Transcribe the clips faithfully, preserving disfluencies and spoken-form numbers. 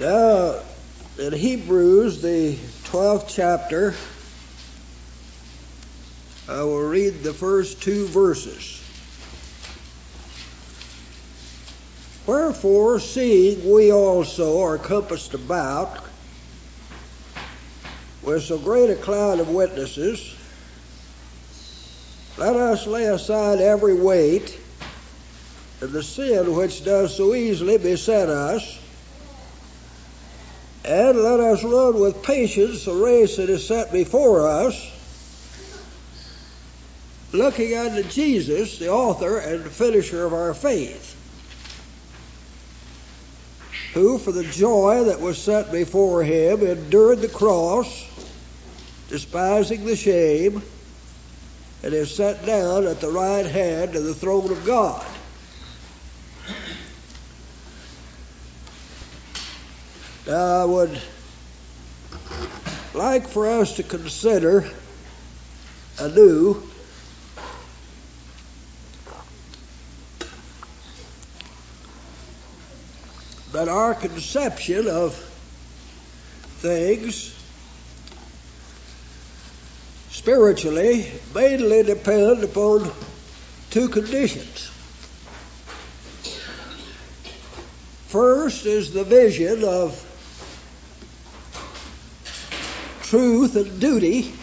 Now, in Hebrews, the twelfth chapter, I will read the first two verses. Wherefore, seeing we also are compassed about with so great a cloud of witnesses, let us lay aside every weight and the sin which does so easily beset us, and let us run with patience the race that is set before us, looking unto Jesus, the author and finisher of our faith, who for the joy that was set before him endured the cross, despising the shame, and is set down at the right hand of the throne of God. Now, I would like for us to consider anew that our conception of things spiritually mainly depend upon two conditions. First is the vision of truth and duty,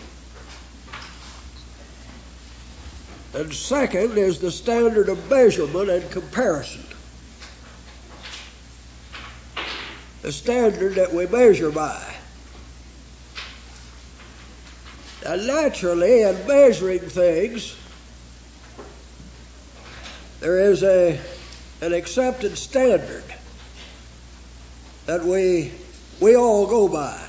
and second is the standard of measurement and comparison. The standard that we measure by. Now, naturally, in measuring things, there is a an accepted standard that we we all go by.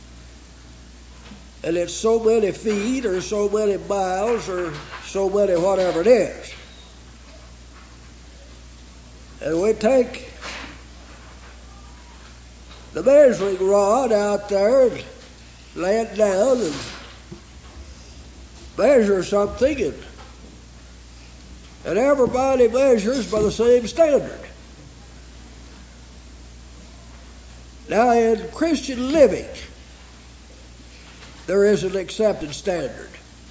And it's so many feet or so many miles or so many whatever it is. And we take the measuring rod out there and lay it down and measure something, and, and everybody measures by the same standard. Now, in Christian living, there is an accepted standard.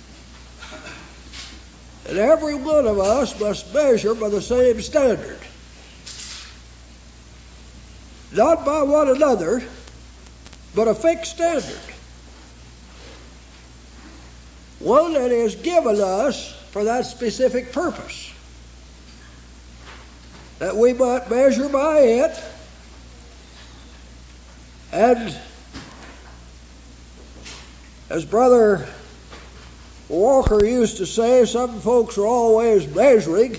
And every one of us must measure by the same standard. Not by one another, but a fixed standard. One that is given us for that specific purpose. That we might measure by it, and as Brother Walker used to say, some folks are always measuring,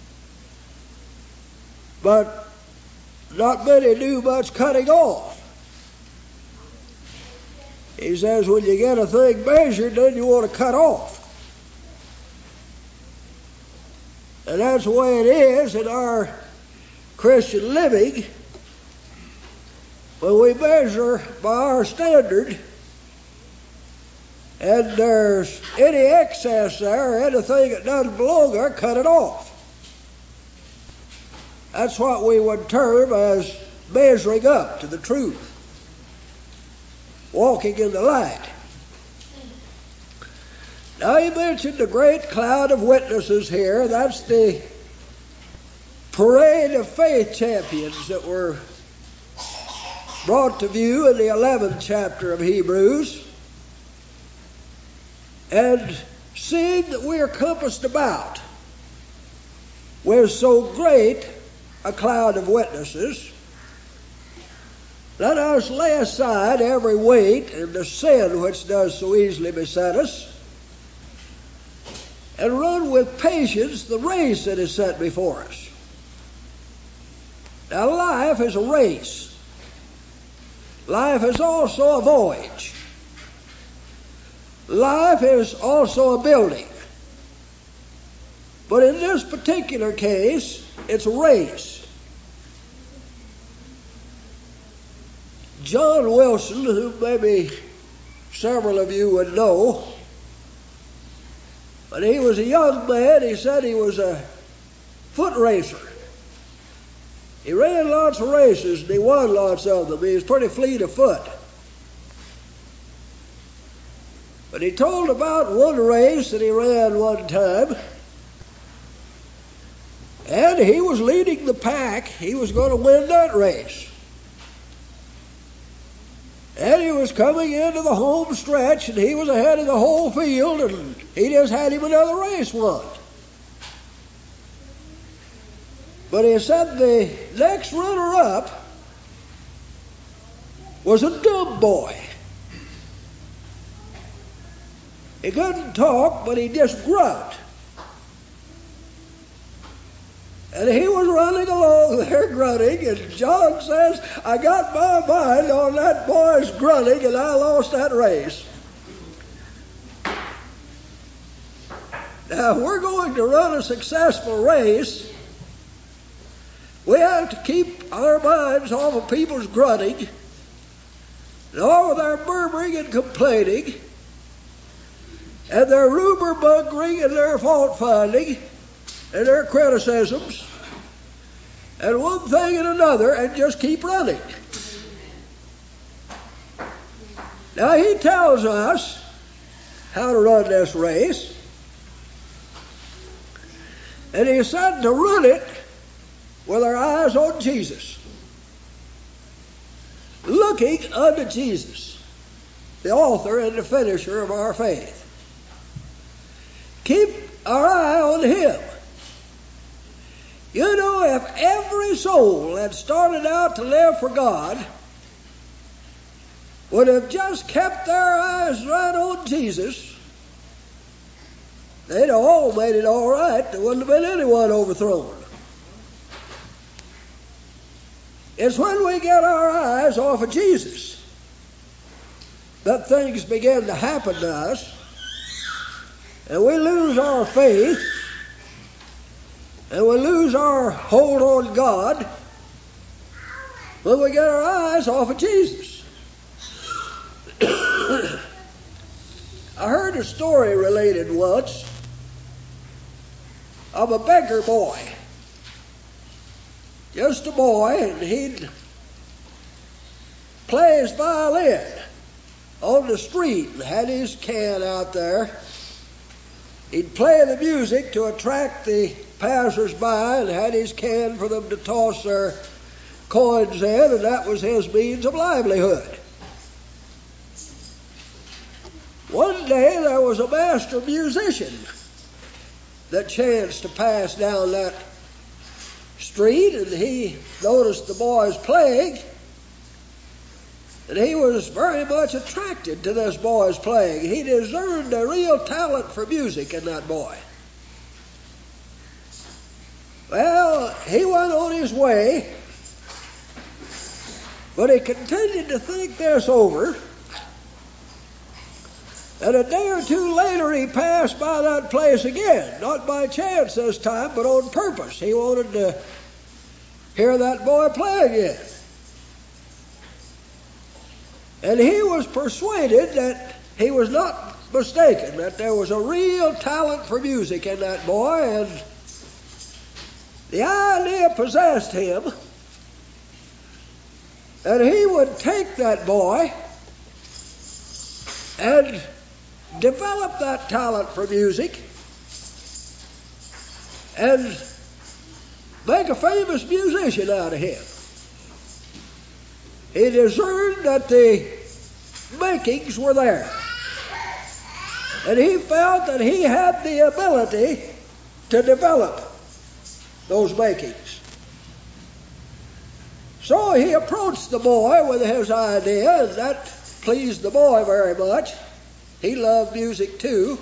but not many do much cutting off. He says when you get a thing measured, then you want to cut off. And that's the way it is in our Christian living. When we measure by our standard, and there's any excess there, anything that doesn't belong there, cut it off. That's what we would term as measuring up to the truth. Walking in the light. Now, he mentioned the great cloud of witnesses here. That's the parade of faith champions that were brought to view in the eleventh chapter of Hebrews. And seeing that we are compassed about with so great a cloud of witnesses, let us lay aside every weight and the sin which does so easily beset us, and run with patience the race that is set before us. Now, life is a race. Life is also a voyage. Life is also a building. But in this particular case, it's a race. John Wilson, who maybe several of you would know, when he was a young man, he said he was a foot racer. He ran lots of races and he won lots of them. He was pretty fleet of foot. But he told about one race that he ran one time. And he was leading the pack. He was going to win that race. And he was coming into the home stretch, and he was ahead of the whole field, and he just had him another race won. But he said the next runner-up was a dumb boy. He couldn't talk, but he just grunt. And he was running along there grunting, and John says, I got my mind on that boy's grunting, and I lost that race. Now, if we're going to run a successful race, we have to keep our minds off of people's grunting, and all of their murmuring and complaining, and their rumor mongering and their fault finding, and their criticisms, and one thing and another, and just keep running. Now, he tells us how to run this race, and he said to run it with our eyes on Jesus, looking unto Jesus, the author and the finisher of our faith. Keep our eye on him. You know, if every soul that started out to live for God would have just kept their eyes right on Jesus, they'd have all made it all right. There wouldn't have been anyone overthrown. It's when we get our eyes off of Jesus that things begin to happen to us, and we lose our faith, and we lose our hold on God when we get our eyes off of Jesus. I heard a story related once of a beggar boy. Just a boy, and he'd play his violin on the street and had his can out there. He'd play the music to attract the passers-by and had his can for them to toss their coins in, and that was his means of livelihood. One day there was a master musician that chanced to pass down that street, and he noticed the boy's playing, and he was very much attracted to this boy's playing. He discerned a real talent for music in that boy. Well, he went on his way, but he continued to think this over, and a day or two later he passed by that place again, not by chance this time, but on purpose. He wanted to hear that boy play again. And he was persuaded that he was not mistaken, that there was a real talent for music in that boy, and the idea possessed him that he would take that boy and develop that talent for music and make a famous musician out of him. He discerned that the makings were there, and he felt that he had the ability to develop those makings. So he approached the boy with his idea, and that pleased the boy very much. He loved music too.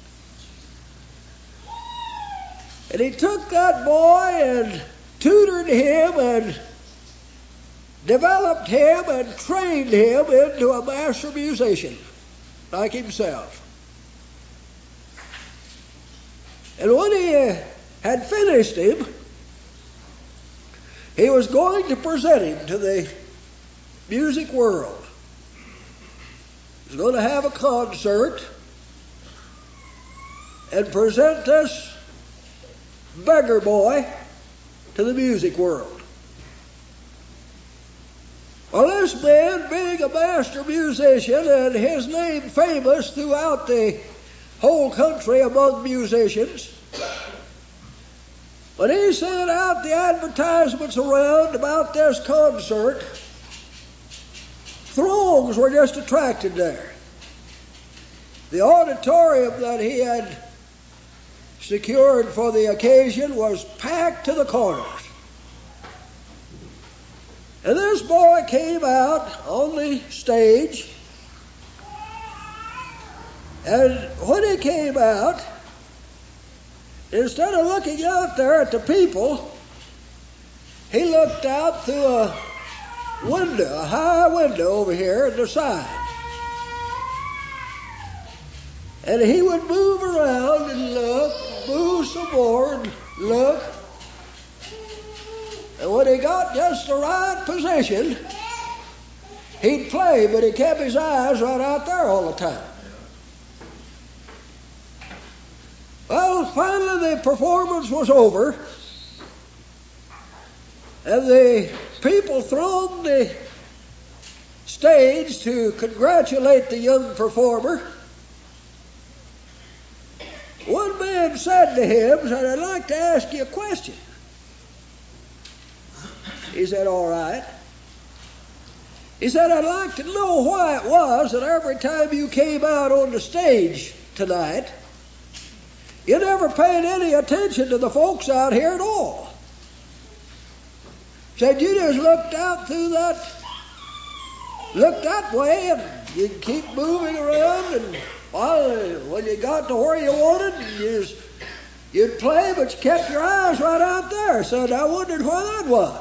And he took that boy and tutored him and developed him and trained him into a master musician like himself. And when he had finished him, he was going to present him to the music world. He was going to have a concert and present this beggar boy to the music world. Well, this man, being a master musician and his name famous throughout the whole country among musicians, when he sent out the advertisements around about this concert, throngs were just attracted there. The auditorium that he had secured for the occasion was packed to the corners. And this boy came out on the stage, and when he came out, instead of looking out there at the people, he looked out through a window, a high window over here at the side. And he would move around and look, move some more and look. And when he got just the right position, he'd play, but he kept his eyes right out there all the time. Well, finally the performance was over, and the people thronged the stage to congratulate the young performer. One man said to him, said, "I'd like to ask you a question." He said, "All right." He said, "I'd like to know why it was that every time you came out on the stage tonight, you never paid any attention to the folks out here at all. Said you just looked out through that, looked that way, and you'd keep moving around, and well, when you got to where you wanted, you just, you'd play, but you kept your eyes right out there." Said, "I wondered why that was."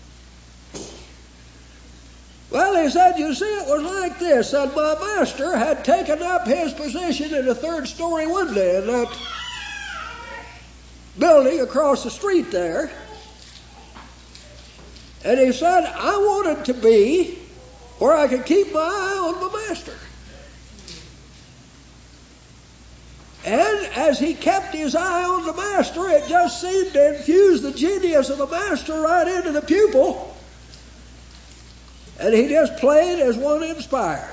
Well, he said, "You see, it was like this. Said my master had taken up his position in a third-story window in that building across the street there. And he said, I wanted to be where I could keep my eye on my master. And as he kept his eye on the master, it just seemed to infuse the genius of the master right into the pupil. And he just played as one inspired.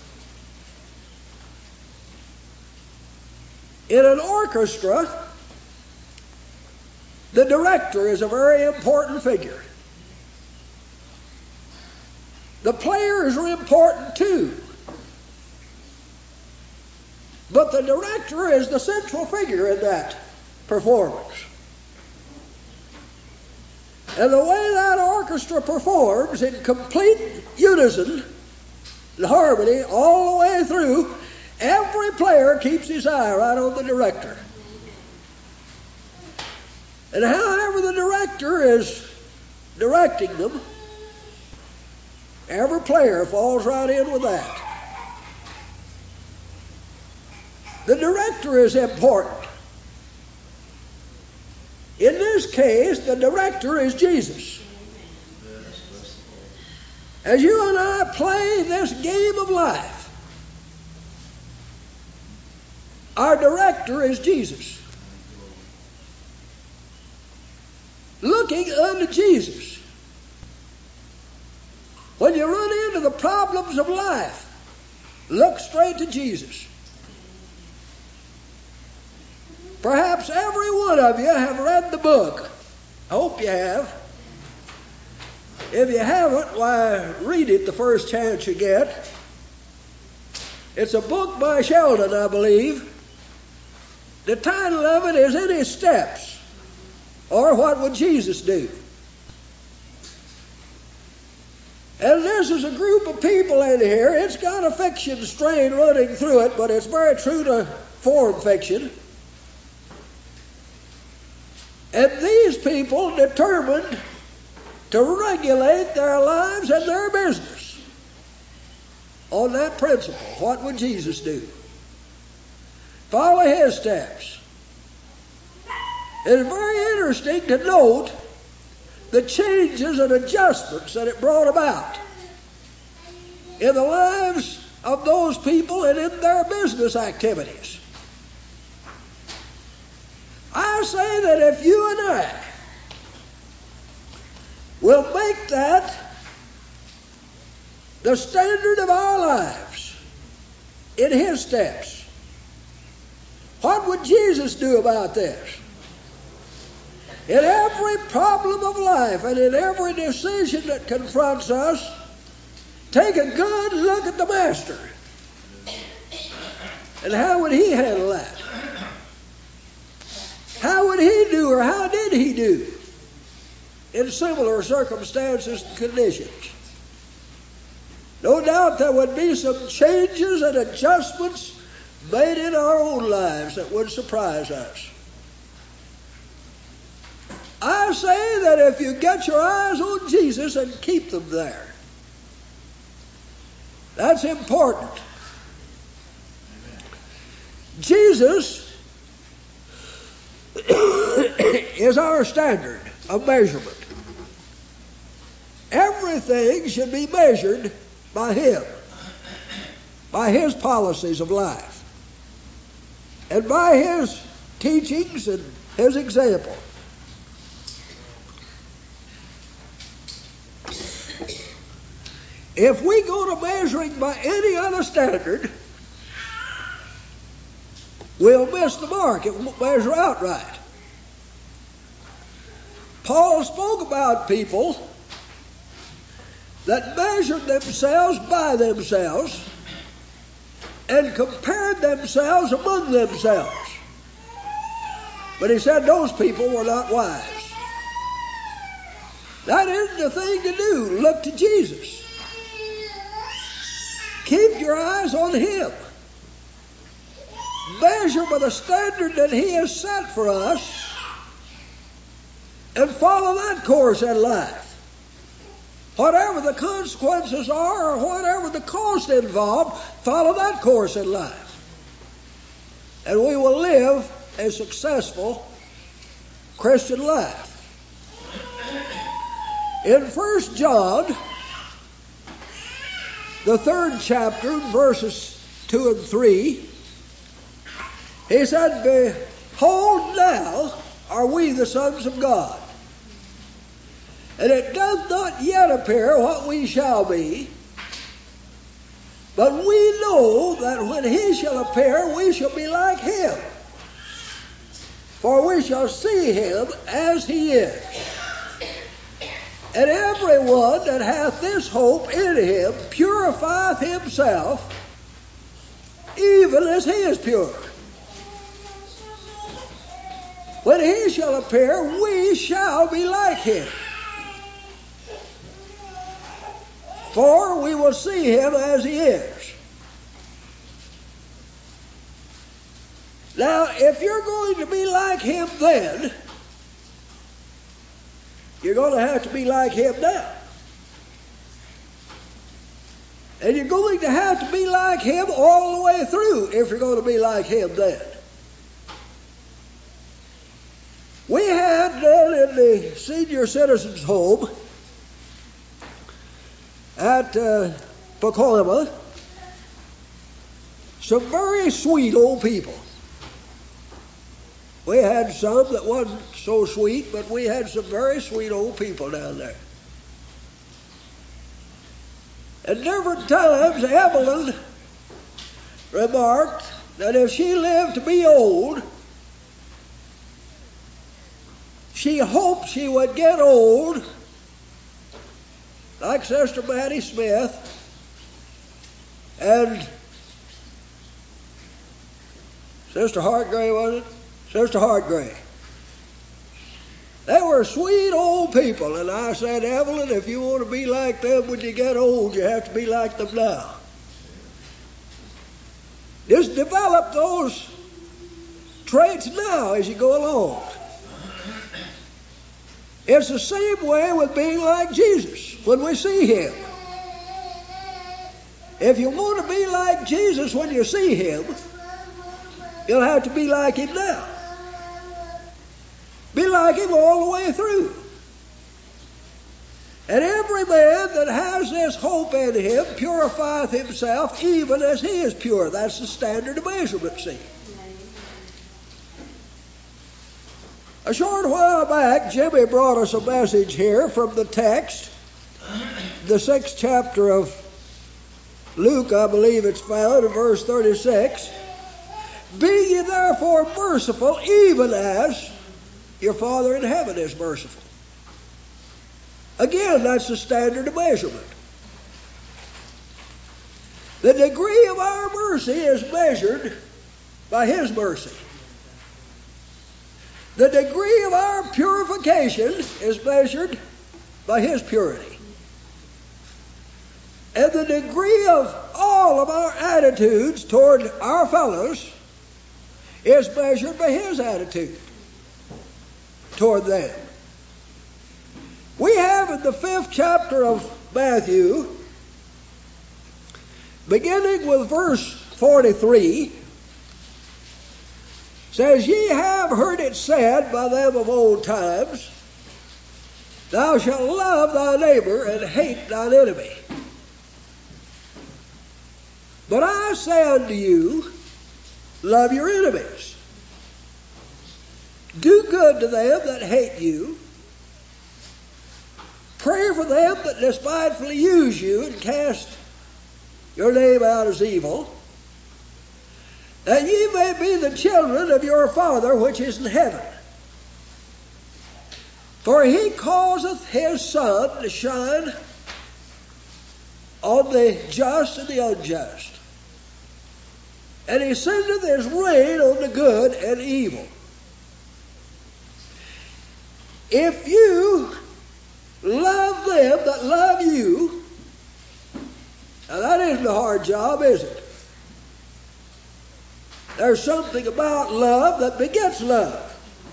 In an orchestra, the director is a very important figure. The players are important too. But the director is the central figure in that performance. And the way that orchestra performs in complete unison and harmony all the way through, every player keeps his eye right on the director. And however the director is directing them, every player falls right in with that. The director is important. In this case, the director is Jesus. As you and I play this game of life, our director is Jesus. Looking unto Jesus. When you run into the problems of life, look straight to Jesus. Perhaps every one of you have read the book. I hope you have. If you haven't, why, read it the first chance you get. It's a book by Sheldon, I believe. The title of it is Any Steps, or What Would Jesus Do? And this is a group of people in here. It's got a fiction strain running through it, but it's very true to form fiction. And these people determined to regulate their lives and their business on that principle. What would Jesus do? Follow his steps. It's very interesting to note the changes and adjustments that it brought about in the lives of those people and in their business activities. I say that if you and I will make that the standard of our lives in His steps. What would Jesus do about this? In every problem of life and in every decision that confronts us, take a good look at the Master. And how would He handle that? How would He do, or how did He do in similar circumstances and conditions? No doubt there would be some changes and adjustments made in our own lives that would surprise us. I say that if you get your eyes on Jesus and keep them there, that's important. Jesus is our standard of measurement. Everything should be measured by Him, by His policies of life, and by His teachings and His example. If we go to measuring by any other standard, we'll miss the mark. It won't measure out right. Paul spoke about people that measured themselves by themselves and compared themselves among themselves. But he said those people were not wise. That isn't the thing to do. Look to Jesus. Keep your eyes on Him. Measure by the standard that He has set for us and follow that course in life. Whatever the consequences are or whatever the cost involved, follow that course in life. And we will live a successful Christian life. In First John, the third chapter, verses two and three, he said, "Behold, now are we the sons of God, and it doth not yet appear what we shall be, but we know that when He shall appear, we shall be like Him, for we shall see Him as He is. And everyone that hath this hope in Him purifieth himself, even as He is pure. When He shall appear, we shall be like Him, for we will see Him as He is." Now, if you're going to be like Him then, you're going to have to be like Him now. And you're going to have to be like Him all the way through if you're going to be like Him then. We had down in the senior citizens' home at uh, Pacoima some very sweet old people. We had some that wasn't so sweet, but we had some very sweet old people down there. At different times, Evelyn remarked that if she lived to be old, she hoped she would get old like Sister Mattie Smith and Sister Hartgray, was it? Sister Hartgray. They were sweet old people, and I said, "Evelyn, if you want to be like them when you get old, you have to be like them now. Just develop those traits now as you go along." It's the same way with being like Jesus when we see Him. If you want to be like Jesus when you see Him, you'll have to be like Him now. Be like Him all the way through. And every man that has this hope in Him purifieth himself even as He is pure. That's the standard of measurement, see. A short while back, Jimmy brought us a message here from the text, the sixth chapter of Luke, I believe it's found in verse thirty-six. Be ye therefore merciful, even as your Father in heaven is merciful. Again, that's the standard of measurement. The degree of our mercy is measured by His mercy. The degree of our purification is measured by His purity. And the degree of all of our attitudes toward our fellows is measured by His attitude toward them. We have in the fifth chapter of Matthew, beginning with verse forty-three, says, Ye have heard it said by them of old times, Thou shalt love thy neighbor and hate thine enemy. But I say unto you, love your enemies. Do good to them that hate you. Pray for them that despitefully use you and cast your name out as evil, that ye may be the children of your Father which is in heaven. For He causeth His sun to shine on the just and the unjust, and He sendeth His rain on the good and evil. If you love them that love you, now that isn't a hard job, is it? There's something about love that begets love.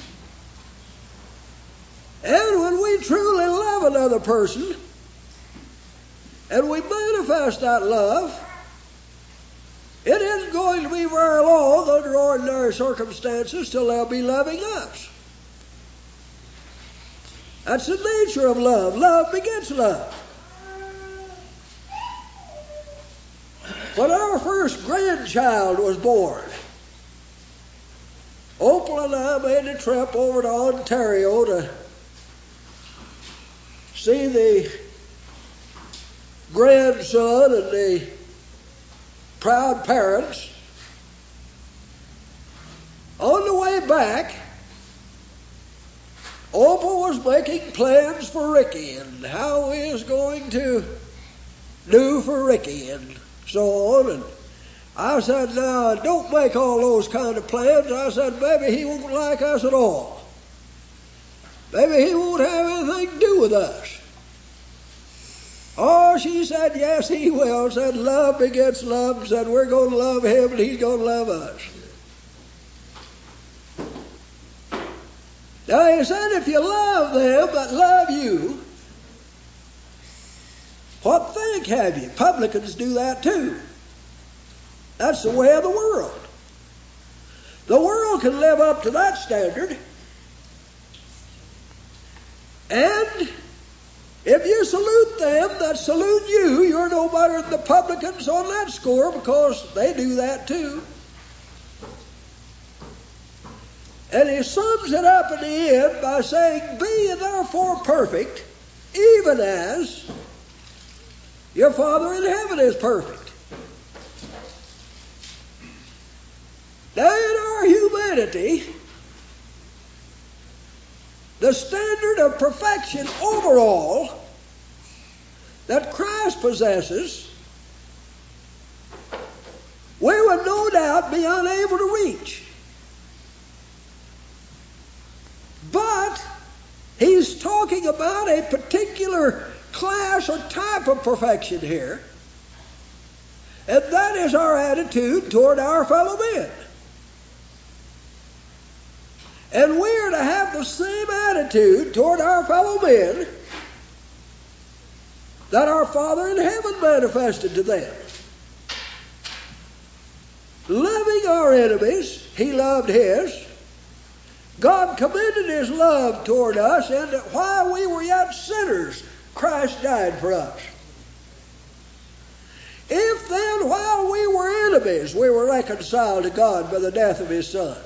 And when we truly love another person, and we manifest that love, it isn't going to be very long under ordinary circumstances till they'll be loving us. That's the nature of love. Love begets love. When our first grandchild was born, Opal and I made a trip over to Ontario to see the grandson and the proud parents. On the way back, Opal was making plans for Ricky and how he was going to do for Ricky and so on. And I said, now, don't make all those kind of plans. I said, maybe he won't like us at all. Maybe he won't have anything to do with us. Oh, she said, yes, he will. Said, love begets love. Said, we're going to love him and he's going to love us. Now, he said, if you love them that love you, what thank have you? Publicans do that too. That's the way of the world. The world can live up to that standard. And if you salute them that salute you, you're no better than the publicans on that score, because they do that too. And he sums it up in the end by saying, be ye therefore perfect, even as your Father in heaven is perfect. Now in our humanity, the standard of perfection overall that Christ possesses, we would no doubt be unable to reach. But he's talking about a particular class or type of perfection here, and that is our attitude toward our fellow men. And we are to have the same attitude toward our fellow men that our Father in heaven manifested to them. Loving our enemies, He loved His. God commended His love toward us, and that while we were yet sinners, Christ died for us. If then, while we were enemies, we were reconciled to God by the death of His Son,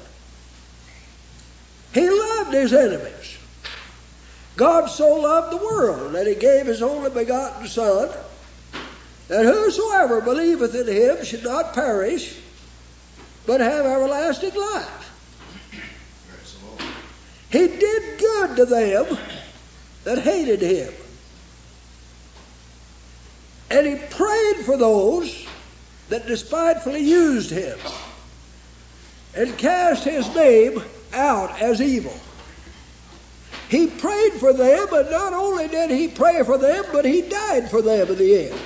He loved His enemies. God so loved the world that He gave His only begotten Son, that whosoever believeth in him should not perish, but have everlasting life. He did good to them that hated him. And he prayed for those that despitefully used him and cast his name out as evil. He prayed for them, and not only did he pray for them, but he died for them in the end.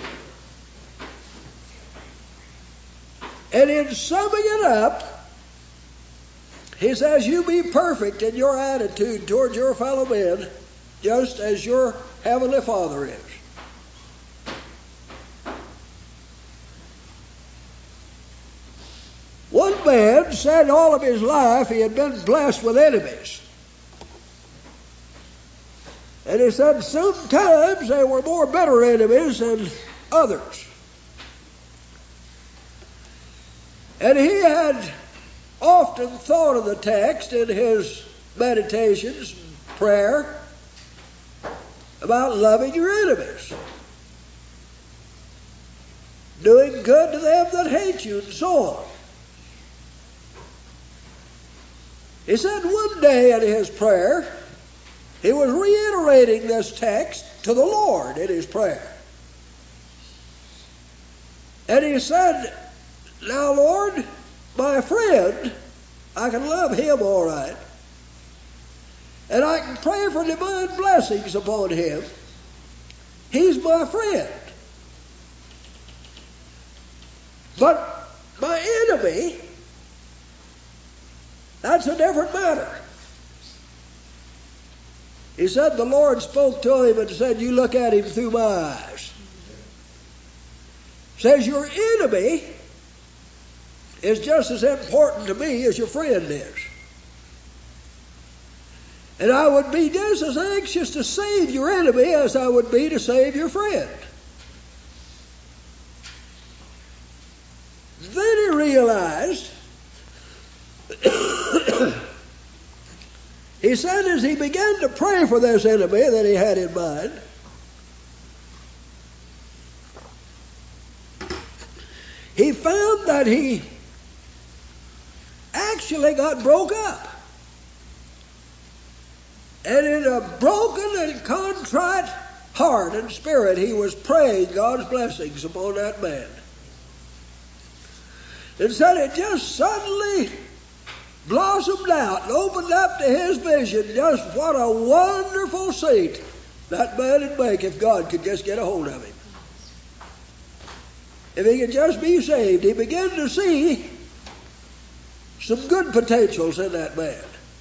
And in summing it up, he says, you be perfect in your attitude towards your fellow men, just as your heavenly Father is. One man said all of his life he had been blessed with enemies. And he said sometimes they were more bitter enemies than others. And he had often thought of the text in his meditations and prayer about loving your enemies, doing good to them that hate you, and so on. He said one day in his prayer, he was reiterating this text to the Lord in his prayer. And he said, now, Lord, my friend, I can love him all right. And I can pray for divine blessings upon him. He's my friend. But my enemy, that's a different matter. He said the Lord spoke to him and said, you look at him through my eyes. Says your enemy is just as important to me as your friend is. And I would be just as anxious to save your enemy as I would be to save your friend. Then he realized, he said as he began to pray for this enemy that he had in mind, he found that he actually got broke up. And in a broken and contrite heart and spirit, he was praying God's blessings upon that man. And said it just suddenly blossomed out and opened up to his vision just what a wonderful saint that man would make if God could just get a hold of him. If he could just be saved, he began to see some good potentials in that man.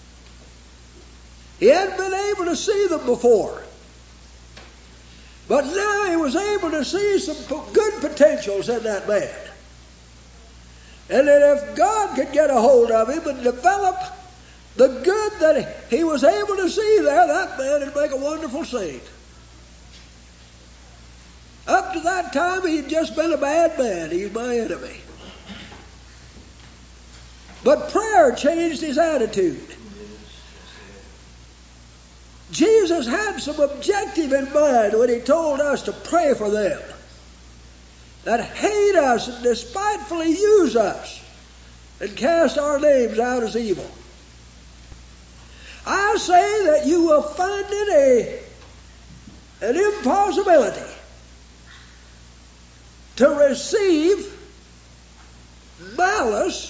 He hadn't been able to see them before. But now he was able to see some good potentials in that man. And that if God could get a hold of him and develop the good that he was able to see there, that man would make a wonderful saint. Up to that time, he had just been a bad man. He's my enemy. But prayer changed his attitude. Jesus had some objective in mind when he told us to pray for them that hate us and despitefully use us and cast our names out as evil. I say that you will find it a, an impossibility to receive malice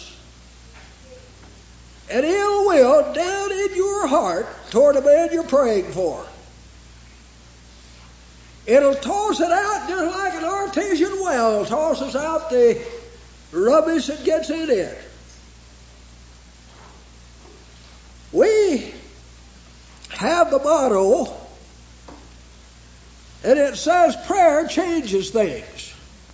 and ill will down in your heart toward a man you're praying for. It'll toss it out just like an artesian well tosses out the rubbish that gets in it. We have the motto, and it says prayer changes things.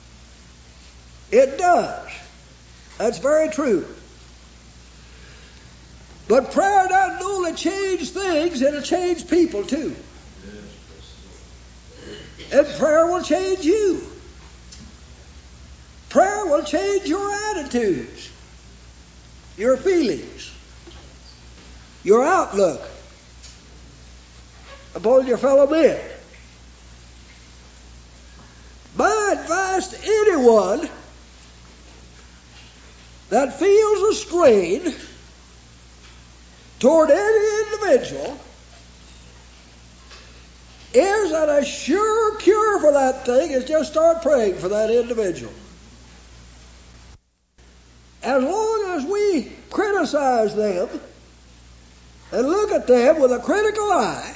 It does. That's very true. But prayer doesn't only change things, it'll change people too. And prayer will change you. Prayer will change your attitudes, your feelings, your outlook upon your fellow men. My my advice to anyone that feels a strain toward any individual is that a sure cure for that thing is just start praying for that individual. As long as we criticize them and look at them with a critical eye,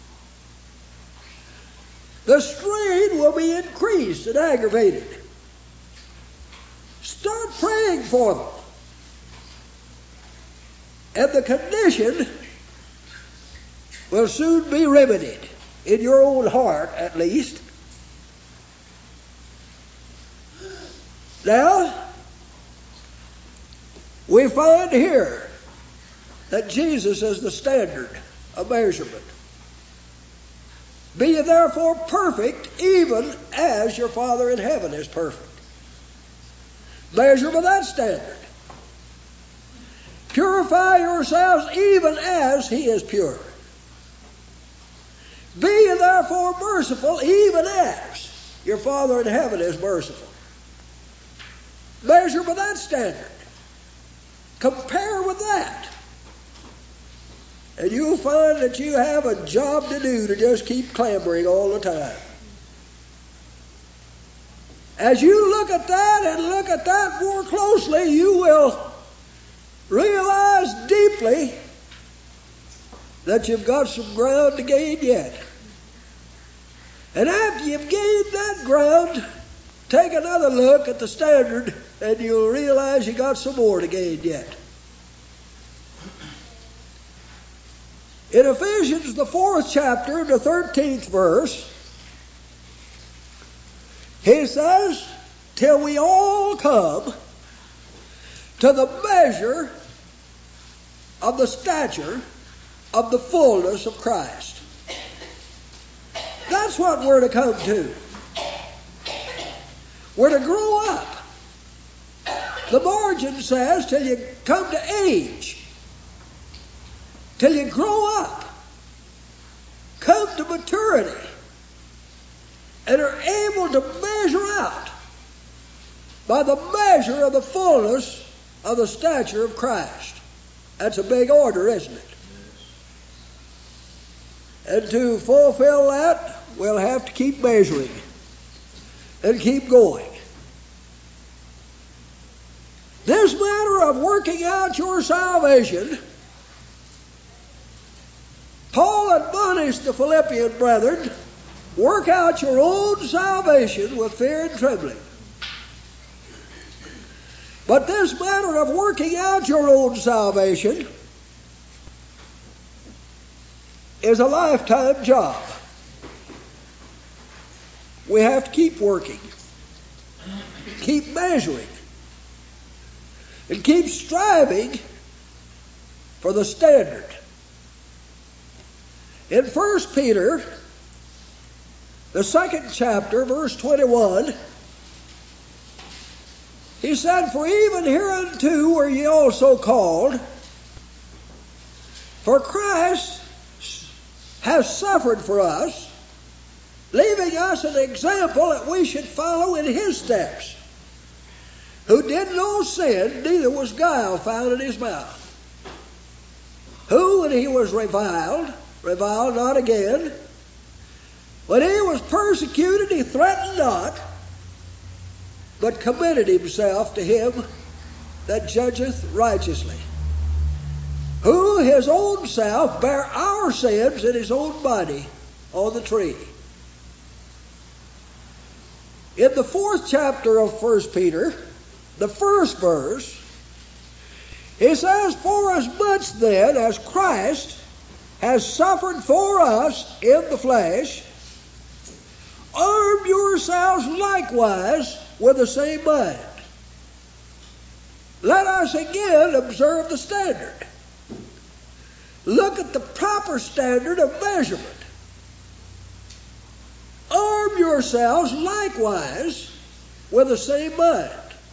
the strain will be increased and aggravated. Start praying for them. And the condition will soon be remedied, in your own heart at least. Now, we find here that Jesus is the standard of measurement. Be ye therefore perfect, even as your Father in heaven is perfect. Measure by that standard. Purify yourselves even as he is pure. Be ye therefore merciful, even as your Father in heaven is merciful. Measure by that standard. Compare with that. And you'll find that you have a job to do to just keep clambering all the time. As you look at that and look at that more closely, you will realize deeply that you've got some ground to gain yet. And after you've gained that ground, take another look at the standard and you'll realize you got some more to gain yet. In Ephesians, the fourth chapter, the thirteenth verse, he says, till we all come to the measure of the stature of the fullness of Christ. That's what we're to come to. We're to grow up. The margin says till you come to age. Till you grow up, come to maturity, and are able to measure out by the measure of the fullness of the stature of Christ. That's a big order, isn't it? And to fulfill that, we'll have to keep measuring and keep going. This matter of working out your salvation, Paul admonished the Philippian brethren, work out your own salvation with fear and trembling. But this matter of working out your own salvation is a lifetime job. We have to keep working, keep measuring, and keep striving for the standard. In First Peter, the second chapter, verse twenty-one, he said, for even hereunto were ye also called, for Christ has suffered for us, leaving us an example that we should follow in his steps, who did no sin, neither was guile found in his mouth, who, when he was reviled, reviled not again. When he was persecuted, he threatened not, but committed himself to him that judgeth righteously, who his own self bare our sins in his own body on the tree. In the fourth chapter of First Peter, the first verse, he says, for as much then as Christ has suffered for us in the flesh, arm yourselves likewise with the same mind. Let us again observe the standard. Look at the proper standard of measurement. Arm yourselves likewise with the same mind.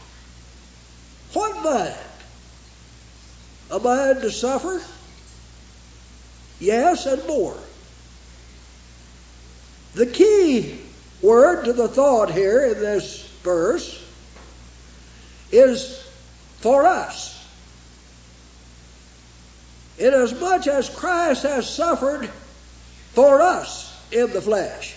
What mind? A mind to suffer? Yes, and more. The key word to the thought here in this verse is for us. Inasmuch as Christ has suffered for us in the flesh,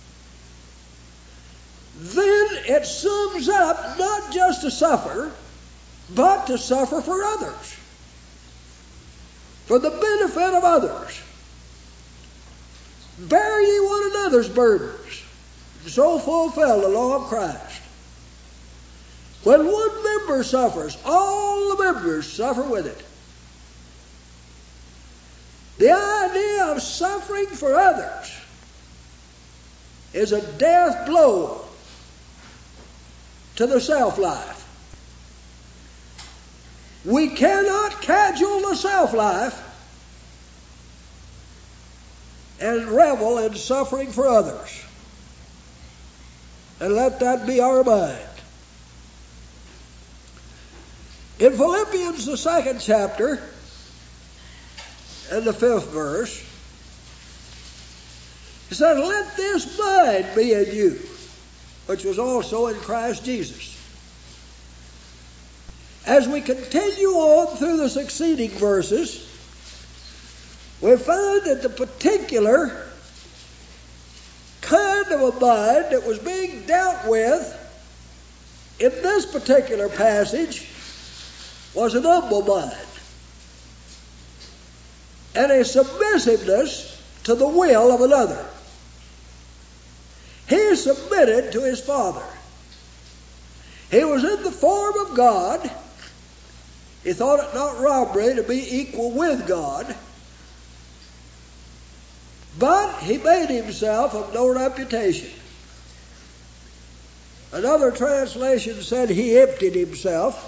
then it sums up not just to suffer, but to suffer for others, for the benefit of others. Bear ye one another's burdens, and so fulfill the law of Christ. When one member suffers, all the members suffer with it. The idea of suffering for others is a death blow to the self-life. We cannot cajole the self-life and revel in suffering for others. And let that be our mind. In Philippians, the second chapter, and the fifth verse, he said, let this mind be in you, which was also in Christ Jesus. As we continue on through the succeeding verses, we find that the particular kind of a mind that was being dealt with in this particular passage was an humble mind and a submissiveness to the will of another. He submitted to his Father. He was in the form of God. He thought it not robbery to be equal with God. But he made himself of no reputation. Another translation said he emptied himself.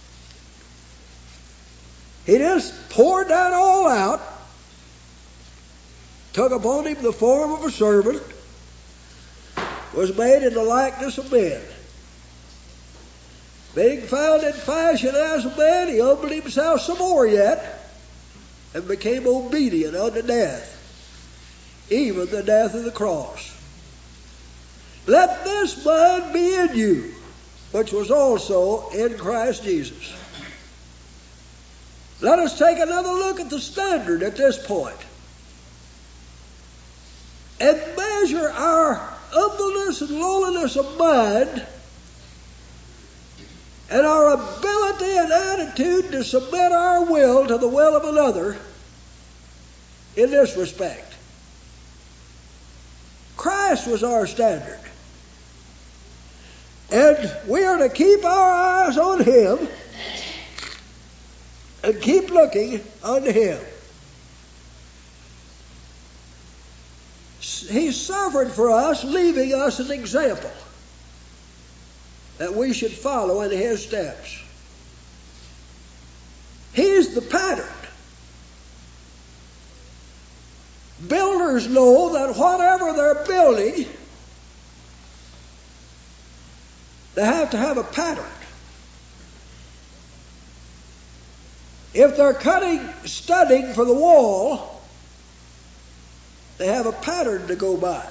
He just poured that all out, took upon him the form of a servant, was made in the likeness of men. Being found in fashion as a man, he humbled himself some more yet, and became obedient unto death, even the death of the cross. Let this mind be in you, which was also in Christ Jesus. Let us take another look at the standard at this point and measure our humbleness and lowliness of mind and our ability and attitude to submit our will to the will of another in this respect. Christ was our standard. And we are to keep our eyes on Him and keep looking unto Him. He suffered for us, leaving us an example that we should follow in His steps. He's the pattern. Builders know that whatever they're building, they have to have a pattern. If they're cutting studding for the wall, they have a pattern to go by.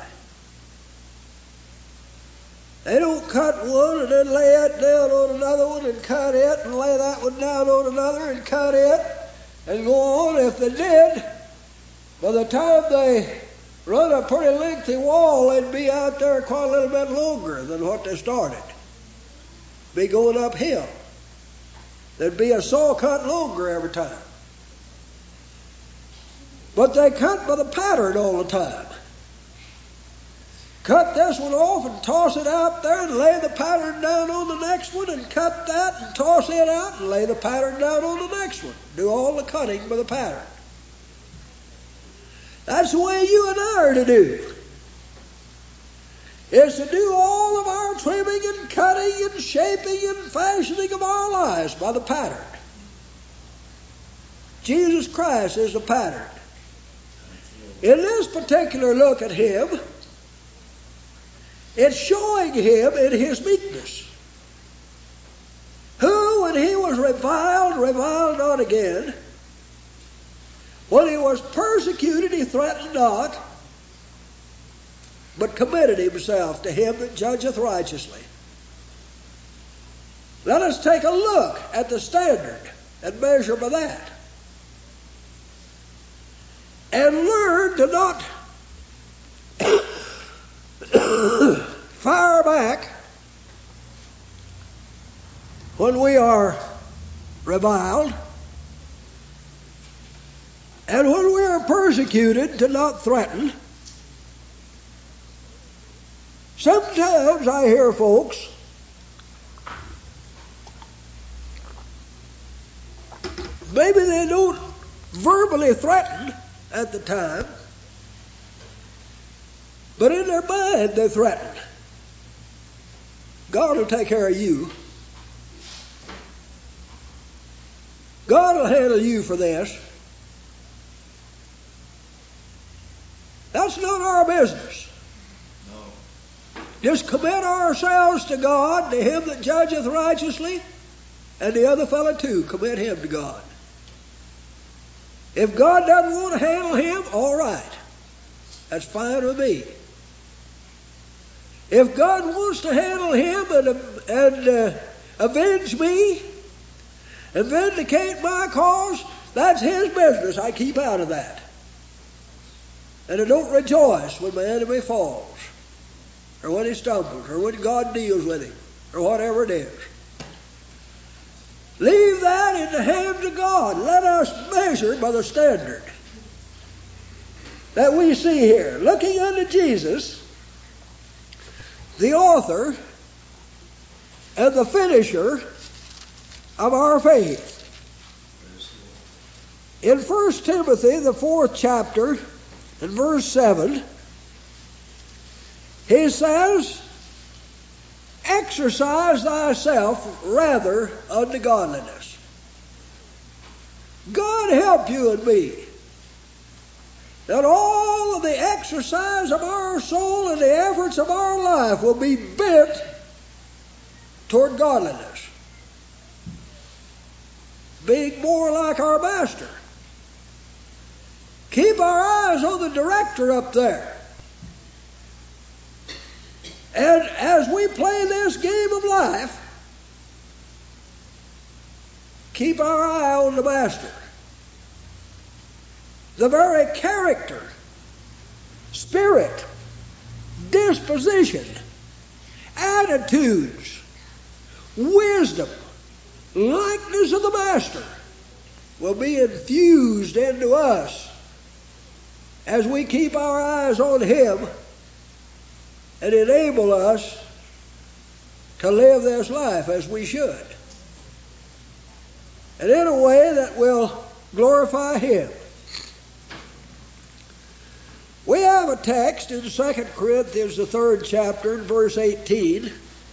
They don't cut one and then lay it down on another one and cut it and lay that one down on another and cut it and go on. If they did, by the time they run a pretty lengthy wall, they'd be out there quite a little bit longer than what they started. Be going uphill. There'd be a saw cut longer every time. But they cut by the pattern all the time. Cut this one off and toss it out there and lay the pattern down on the next one and cut that and toss it out and lay the pattern down on the next one. Do all the cutting by the pattern. That's the way you and I are to do. Is to do all of our trimming and cutting and shaping and fashioning of our lives by the pattern. Jesus Christ is the pattern. In this particular look at Him, it's showing Him in His meekness, who, when He was reviled, reviled not again. When He was persecuted, He threatened not. but committed himself to him that judgeth righteously. Let us take a look at the standard and measure by that. And learn to not fire back when we are reviled, and when we are persecuted, to not threaten. Sometimes I hear folks maybe they don't verbally threaten at the time, but in their mind they threaten. God will take care of you. God will handle you for this. That's not our business. No. Just commit ourselves to God, to him that judgeth righteously, and the other fellow too, commit him to God. If God doesn't want to handle him, all right. That's fine with me. If God wants to handle him and, and uh, avenge me and vindicate my cause, that's his business. I keep out of that. And I don't rejoice when my enemy falls, or when he stumbles, or when God deals with him, or whatever it is. Leave that in the hands of God. Let us measure by the standard that we see here. Looking unto Jesus, the author and the finisher of our faith. In First Timothy, the fourth chapter, and verse seven, he says, exercise thyself rather unto godliness. God help you and me that all of the exercise of our soul and the efforts of our life will be bent toward godliness, being more like our Master. Keep our eyes on the director up there. And as we play this game of life, keep our eye on the Master. The very character, spirit, disposition, attitudes, wisdom, likeness of the Master will be infused into us as we keep our eyes on him and enable us to live this life as we should, and in a way that will glorify him. We have a text in Second Corinthians, the third chapter, verse eighteen. It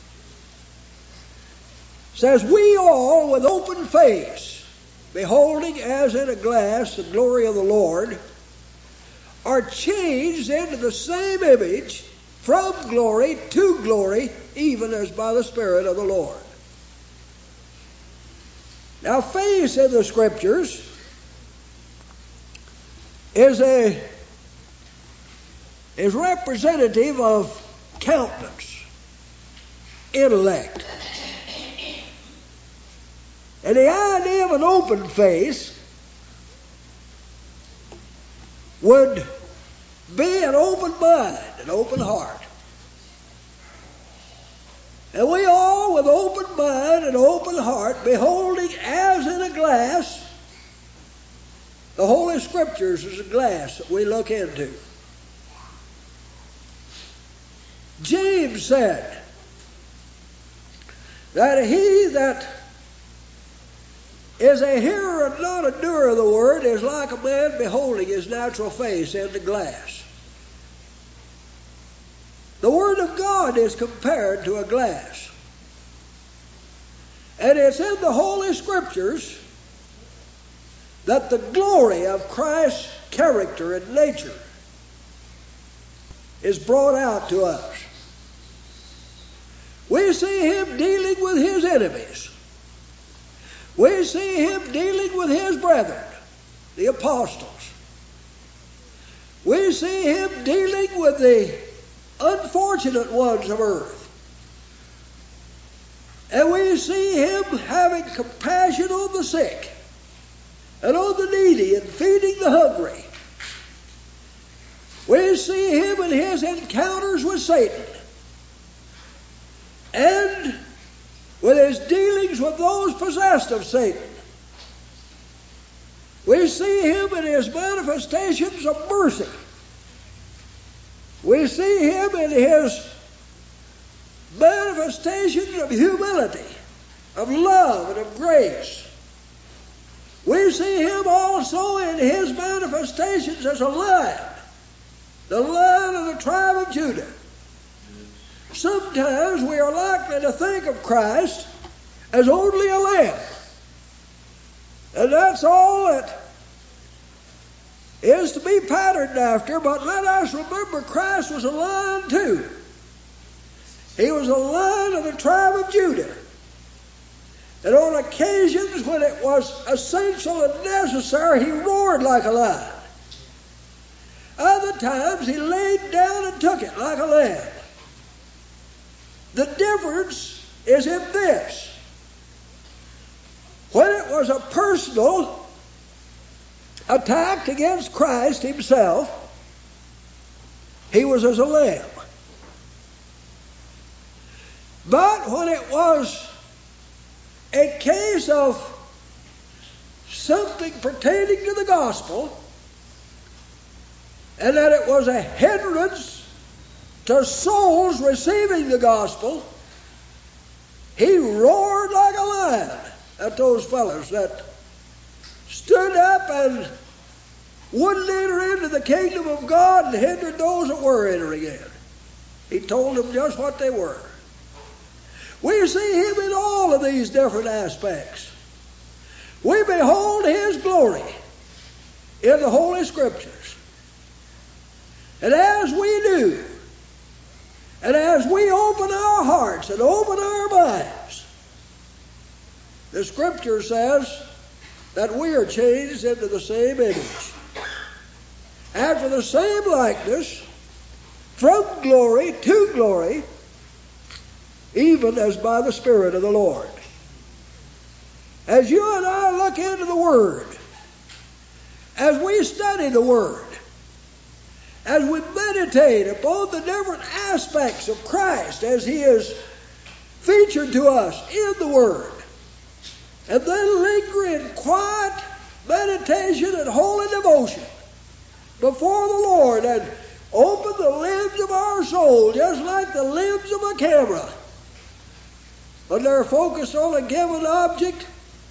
says, we all with open face, beholding as in a glass the glory of the Lord, are changed into the same image from glory to glory, even as by the Spirit of the Lord. Now, face in the Scriptures is a is representative of countenance, intellect. And the idea of an open face would be an open mind, an open heart. And we all, with open mind and open heart, beholding as in a glass, the Holy Scriptures is a glass that we look into. James said that he that is a hearer and not a doer of the word is like a man beholding his natural face in the glass. The Word of God is compared to a glass. And it's in the Holy Scriptures that the glory of Christ's character and nature is brought out to us. We see him dealing with his enemies. We see him dealing with his brethren, the apostles. We see him dealing with the unfortunate ones of earth. And we see him having compassion on the sick and on the needy and feeding the hungry. We see him in his encounters with Satan and with his dealings with those possessed of Satan. We see him in his manifestations of mercy. We see him in his manifestations of humility, of love, and of grace. We see him also in his manifestations as a lion, the lion of the tribe of Judah. Sometimes we are likely to think of Christ as only a lamb. And that's all that is to be patterned after, but let us remember Christ was a lion too. He was a lion of the tribe of Judah. And on occasions when it was essential and necessary, he roared like a lion. Other times he laid down and took it like a lamb. The difference is in this. When it was a personal attack against Christ himself, he was as a lamb. But when it was a case of something pertaining to the gospel, and that it was a hindrance to souls receiving the gospel, he roared like a lion at those fellows that stood up and wouldn't enter into the kingdom of God and hindered those that were entering in. He told them just what they were. We see him in all of these different aspects. We behold his glory in the Holy Scriptures. And as we do, and as we open our hearts and open our minds, the Scripture says that we are changed into the same image, after the same likeness, from glory to glory, even as by the Spirit of the Lord. As you and I look into the Word, as we study the Word, as we meditate upon the different aspects of Christ as he is featured to us in the Word, and then linger in quiet meditation and holy devotion before the Lord and open the lids of our soul just like the lids of a camera. When they're focused on a given object,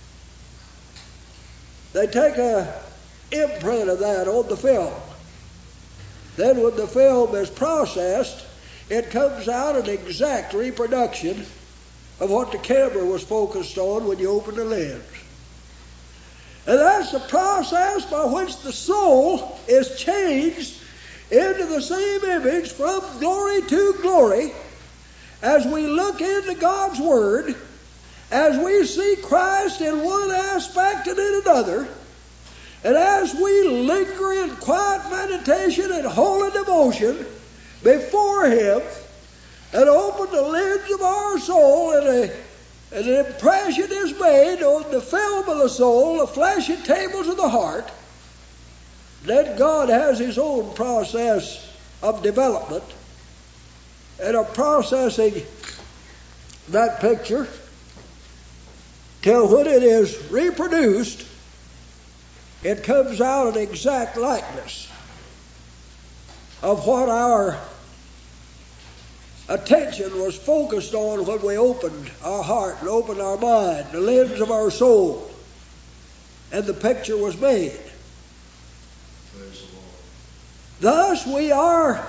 they take a imprint of that on the film. Then when the film is processed, it comes out an exact reproduction of what the camera was focused on when you open the lens. And that's the process by which the soul is changed into the same image from glory to glory as we look into God's Word, as we see Christ in one aspect and in another, and as we linger in quiet meditation and holy devotion before him and open the lids of our soul, and, a, and an impression is made on the film of the soul, the fleshy tables of the heart, then God has his own process of development and of processing that picture till when it is reproduced, it comes out an exact likeness of what our attention was focused on when we opened our heart and opened our mind, the lids of our soul, and the picture was made. Praise the Lord. Thus we are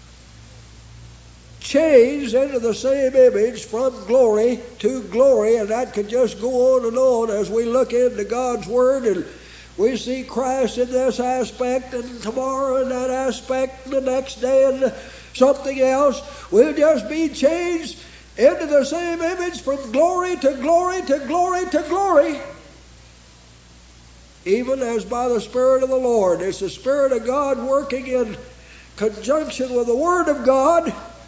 changed into the same image from glory to glory, and that could just go on and on as we look into God's Word and we see Christ in this aspect, and tomorrow in that aspect, and the next day in something else. We'll just be changed into the same image from glory to glory to glory to glory, even as by the Spirit of the Lord. It's the Spirit of God working in conjunction with the Word of God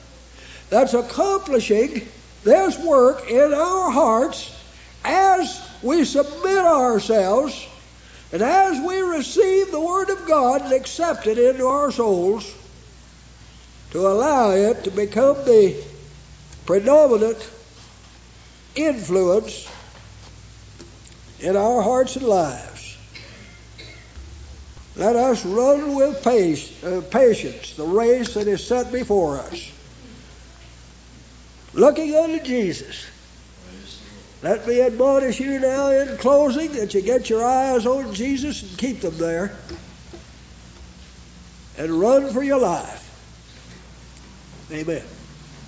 that's accomplishing this work in our hearts as we submit ourselves and as we receive the Word of God and accept it into our souls, to allow it to become the predominant influence in our hearts and lives. Let us run with pace, uh, patience the race that is set before us, looking unto Jesus. Let me admonish you now in closing that you get your eyes on Jesus and keep them there, and run for your life. Amen.